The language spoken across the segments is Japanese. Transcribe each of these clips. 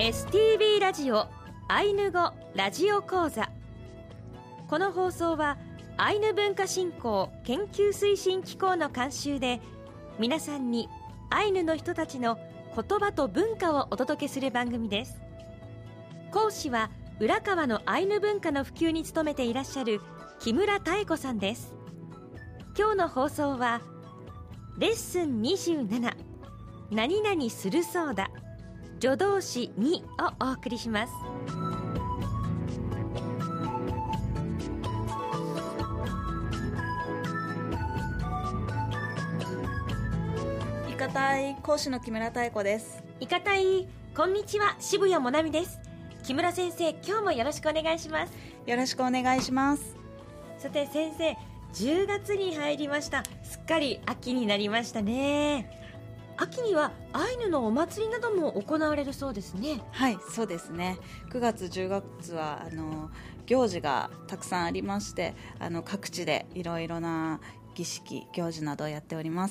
STV ラジオアイヌ語ラジオ講座。この放送はアイヌ文化振興研究推進機構の監修で、皆さんにアイヌの人たちの言葉と文化をお届けする番組です。講師は浦川のアイヌ文化の普及に努めていらっしゃる木村妙子さんです。今日の放送はレッスン27、何々するそうだ、助動詞2をお送りします。 いかたい講師の木村妙子です。 いかたい、こんにちは、渋谷もなみです。木村先生、今日もよろしくお願いします。 よろしくお願いします。 さて先生、10月に入りました。すっかり秋になりましたね。秋にはアイヌのお祭りなども行われるそうですね。 はい、そうですね。9月10月は行事がたくさんありまして、各地でいろいろな儀式行事などをやっております。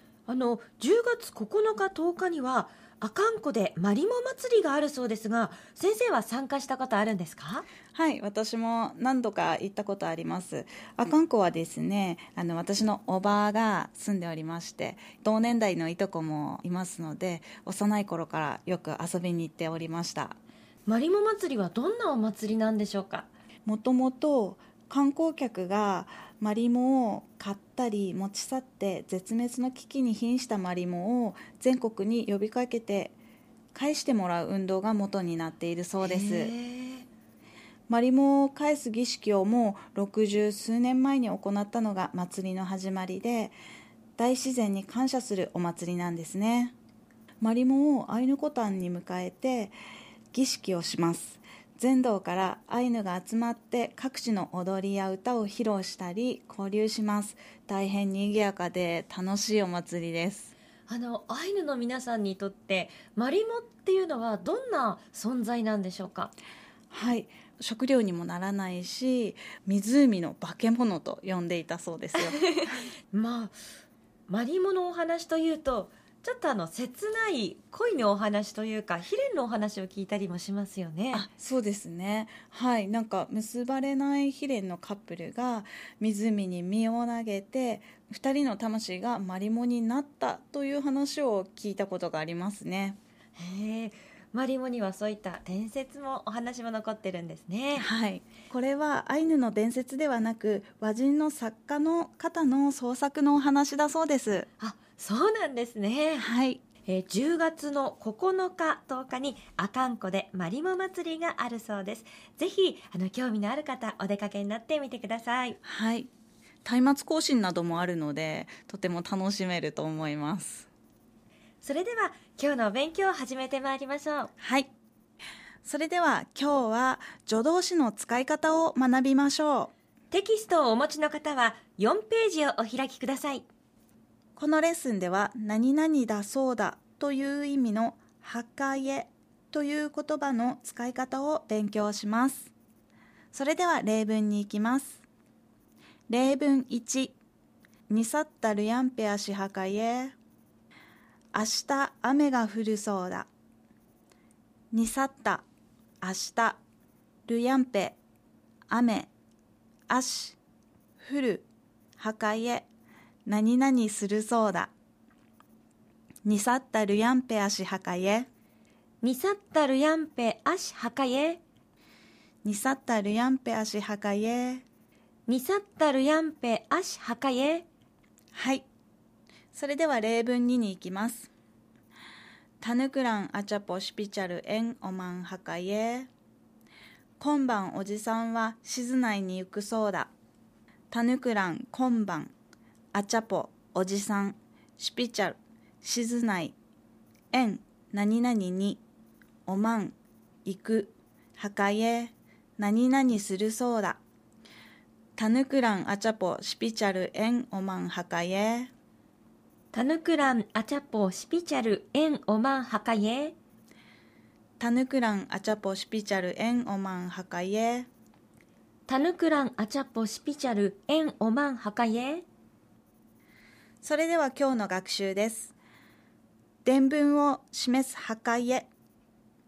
10月9日10日には阿寒湖でマリモ祭りがあるそうですが、先生は参加したことあるんですか？ はい、私も何度か行ったことあります。阿寒湖はですね、私のおばが住んでおりまして、同年代のいとこもいますので、幼い頃からよく遊びに行っておりました。 マリモ祭りはどんなお祭りなんでしょうか？ もともと観光客がマリモを買ったり持ち去って絶滅の危機に瀕したマリモを全国に呼びかけて返してもらう運動が元になっているそうです。マリモを返す儀式をもう60数年前に行ったのが祭りの始まりで、大自然に感謝するお祭りなんですね。マリモをアイヌコタンに迎えて儀式をします。全道からアイヌが集まって各地の踊りや歌を披露したり交流します。大変賑やかで楽しいお祭りです。 アイヌの皆さんにとってマリモっていうのはどんな存在なんでしょうか？ はい、食料にもならないし、湖の化け物と呼んでいたそうですよ。 まあマリモのお話というとちょっと切ない恋のお話というか、悲恋のお話を聞いたりもしますよね。 あ、そうですね。はい、なんか結ばれない悲恋のカップルが湖に身を投げて、2人の魂がマリモになったという話を聞いたことがありますね。 へえ、マリモにはそういった伝説もお話も残ってるんですね。 はい、これはアイヌの伝説ではなく、和人の作家の方の創作のお話だそうです。 あ、そうなんですね。 はい。 10月の9日10日に阿寒湖でマリモ祭りがあるそうです。ぜひ興味のある方、お出かけになってみてください。 はい、松明行進などもあるので、とても楽しめると思います。 それでは今日のお勉強を始めてまいりましょう。 はい、それでは今日は助動詞の使い方を学びましょう。 テキストをお持ちの方は4ページをお開きください。 このレッスンでは何々だそうだという意味のはかえという言葉の使い方を勉強します。それでは例文に行きます。例文1、にさったるやんぺあしはかえ、明日雨が降るそうだ。にさった、明日、るやんぺ、雨、あし、降る、はかえ、何々するそうだ。にさったるやんぺあしはかえ。 にさったるやんぺあしはかえ。 にさったるやんぺあしはかえ。 にさったるやんぺあしはかえ。 はい。それでは例文2に行きます。たぬくらんあちゃぽしぴちゃるえんおまんはかえ。今晩おじさんは静内に行くそうだ。たぬくらん今晩あちゃぽおじさんしぴちゃる静内えん何々におまん行くはかえ何々するそうだ。たぬくらんあちゃぽしぴちゃるえんおまんはかえ。 たぬくらんあちゃぽしぴちゃるえんおまんはかえ。 たぬくらんあちゃぽしぴちゃるえんおまんはかえ。 たぬくらんあちゃぽしぴちゃるえんおまんはかえ。 それでは今日の学習です。伝文を示すはかえ。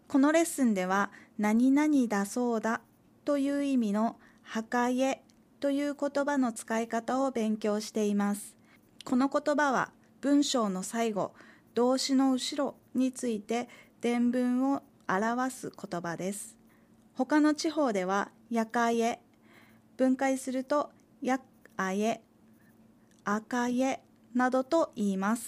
このレッスンでは何々だそうだという意味のはかえという言葉の使い方を勉強しています。この言葉は文章の最後、動詞の後ろについて伝聞を表す言葉です。他の地方ではやかえ、分解するとやあえ、あかえなどと言います。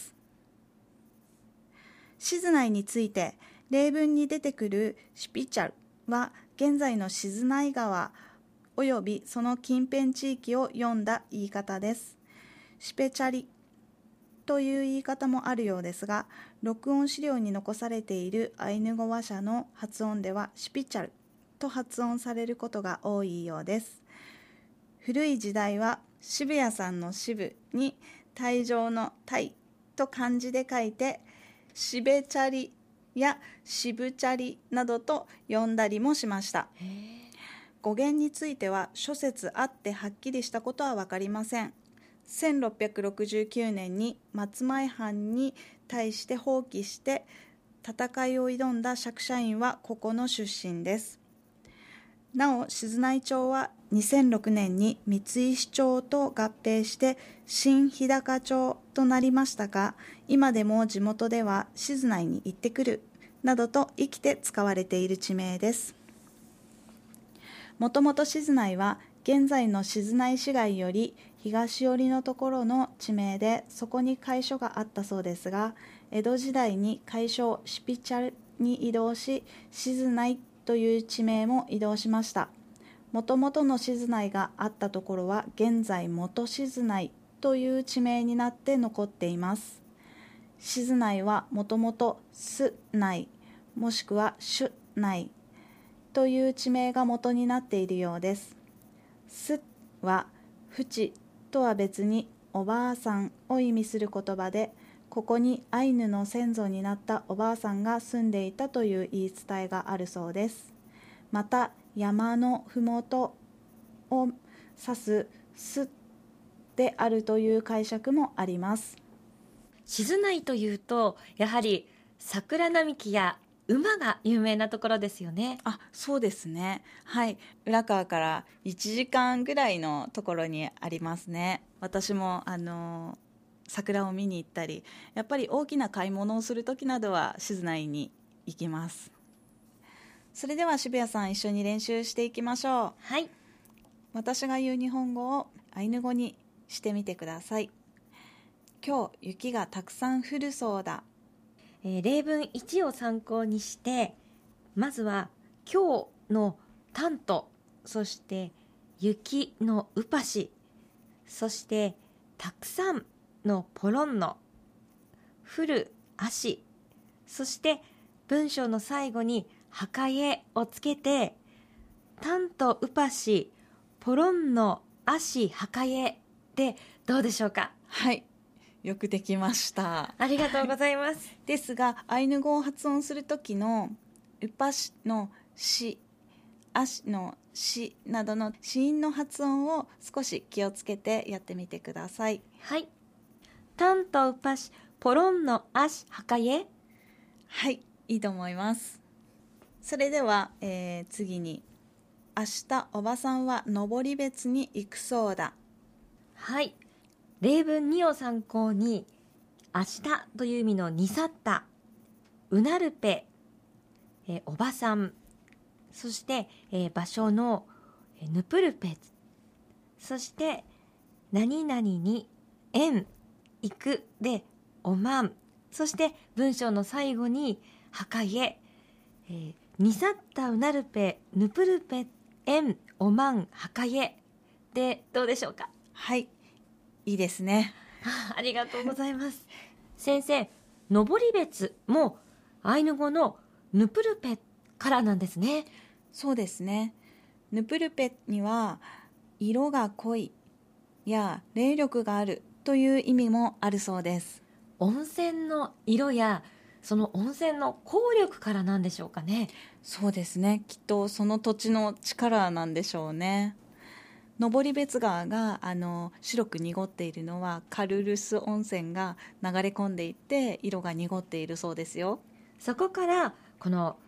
静内について例文に出てくるシュピチャルは現在の静内川およびその近辺地域を読んだ言い方です。シュペチャリという言い方もあるようですが、録音資料に残されているアイヌ語話者の発音ではシュピチャルと発音されることが多いようです。古い時代は渋谷さんの渋に退場の退と漢字で書いてしべチャリやしぶチャリなどと呼んだりもしました。語源については諸説あってはっきりしたことは分かりません。1669年に松前藩に対して放棄して戦いを挑んだ釈迦院はここの出身です。なお静内町は2006年に三石町と合併して新日高町となりましたが、今でも地元では静内に行ってくるなどと生きて使われている地名です。もともと静内は現在の静内市街より東寄りのところの地名で、そこに会所があったそうですが、江戸時代に会所をシピチャルに移動し、静内という地名も移動しました。もともとの静内があったところは現在元静内という地名になって残っています。静内はもともとす内もしくはしゅ内という地名が元になっているようです。すはふちとは別におばあさんを意味する言葉で、ここにアイヌの先祖になったおばあさんが住んでいたという言い伝えがあるそうです。また山のふもとを指すすであるという解釈もあります。 静内というとやはり桜並木や馬が有名なところですよね。 そうですね。はい。浦川から1時間ぐらいのところにありますね。私も桜を見に行ったり、やっぱり大きな買い物をするときなどは静内に行きます。それでは渋谷さん、一緒に練習していきましょう。 はい。 私が言う日本語をアイヌ語にしてみてください。今日雪がたくさん降るそうだ。 例文1を参考にして、まずは今日のタント、そして雪のウパシ、そしてたくさんのポロンの、降る足、そして文章の最後にはかえをつけて、タントウパシポロンの足はかえでどうでしょうか。 はい、よくできました。 ありがとうございますですがアイヌ語を発音するときのウパシのし、足のしなどの子音の発音を少し気をつけてやってみてください。 はい。タントウパシポロンの足はかえ。 はい、いいと思います。それでは、次に明日おばさんは登別に行くそうだ。 はい。例文2を参考に、明日という意味のにさった、うなるぺ、おばさん、そして、場所のぬぷるぺ、そして何々に縁、行くでおまん、そして文章の最後にはかえ、にさったうなるぺ、ぬぷるぺ、縁、おまん、はかえでどうでしょうか。 はい、いいですね。 ありがとうございます。先生、登別もアイヌ語のヌプルペからなんですね。 そうですね。ヌプルペには色が濃いや霊力があるという意味もあるそうです。 温泉の色やその温泉の効力からなんでしょうかね。 そうですね。きっとその土地の力なんでしょうね。登別川が白く濁っているのはカルルス温泉が流れ込んでいって色が濁っているそうですよ。 そこからこの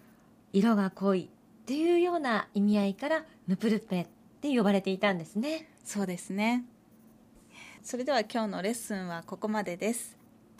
色が濃いっていうような意味合いからヌプルペって呼ばれていたんですね。 そうですね。それでは今日のレッスンはここまでです。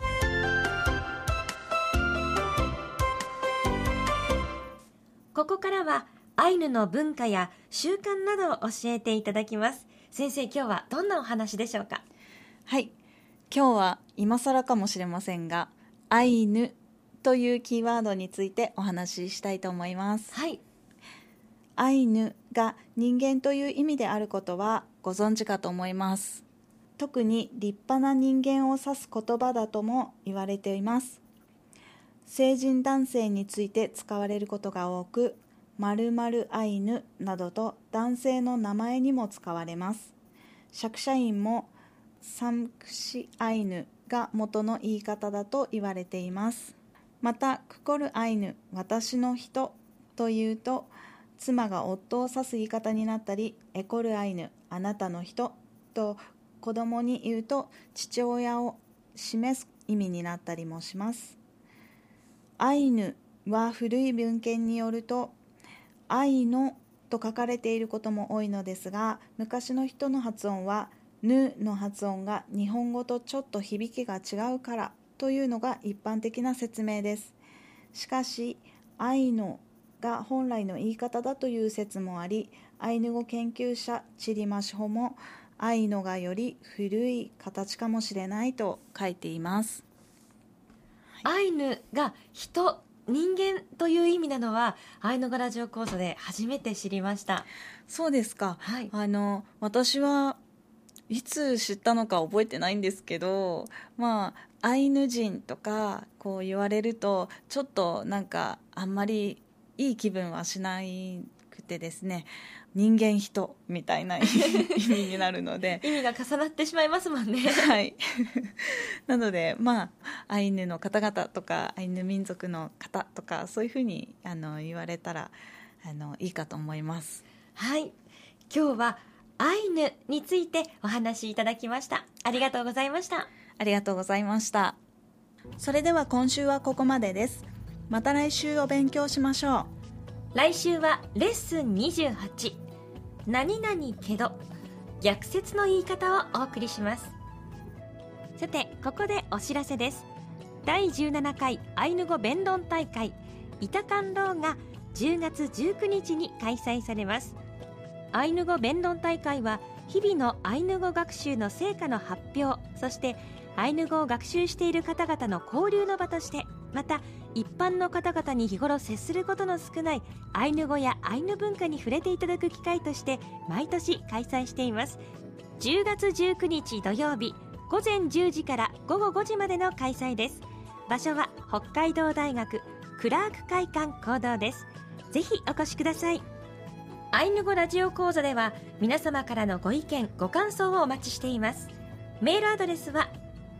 ここからはアイヌの文化や習慣などを教えていただきます。先生、今日はどんなお話でしょうか？ はい、今日は今更かもしれませんが、アイヌというキーワードについてお話ししたいと思います。 はい。 アイヌが人間という意味であることはご存知かと思います。特に立派な人間を指す言葉だとも言われています。成人男性について使われることが多く、〇〇アイヌなどと男性の名前にも使われます。釈迦院もサンクシアイヌが元の言い方だと言われています。また、クコルアイヌ、私の人というと、妻が夫を指す言い方になったり、エコルアイヌ、あなたの人と子供に言うと父親を示す意味になったりもします。アイヌは古い文献によると、アイノと書かれていることも多いのですが、昔の人の発音はヌの発音が日本語とちょっと響きが違うからというのが一般的な説明です。しかし、アイノが本来の言い方だという説もあり、アイヌ語研究者チリマシホもアイノがより古い形かもしれないと書いています。 アイヌが人間という意味なのはアイヌ語ラジオ講座で初めて知りました。 そうですか。 はい、 私はいつ知ったのか覚えてないんですけど、アイヌ人とかこう言われるとちょっとなんかあんまりいい気分はしなくてですね、人間人みたいな意味になるので意味が重なってしまいますもんね。 はいなのでアイヌの方々とかアイヌ民族の方とかそういうふうに言われたらいいかと思います。 はい、今日はアイヌについてお話しいただきました。ありがとうございました。 ありがとうございました。それでは今週はここまでです。また来週お勉強しましょう。 来週はレッスン28、何々けど逆説の言い方をお送りします。さて、ここでお知らせです。第17回アイヌ語弁論大会イタカンローが10月19日に開催されます。アイヌ語弁論大会は日々のアイヌ語学習の成果の発表、そしてアイヌ語を学習している方々の交流の場として、また一般の方々に日頃接することの少ないアイヌ語やアイヌ文化に触れていただく機会として毎年開催しています。10月19日土曜日午前10時から午後5時までの開催です。場所は北海道大学クラーク会館講堂です。ぜひお越しください。アイヌ語ラジオ講座では皆様からのご意見ご感想をお待ちしています。メールアドレスは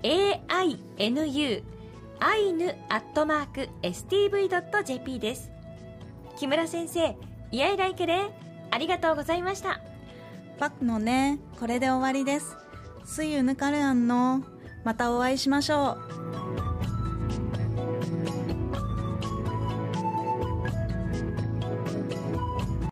ainu@stv.jp です。木村先生、イヤイライケレありがとうございました。 パクのね、これで終わりです。See you ぬかるあんの。またお会いしましょう。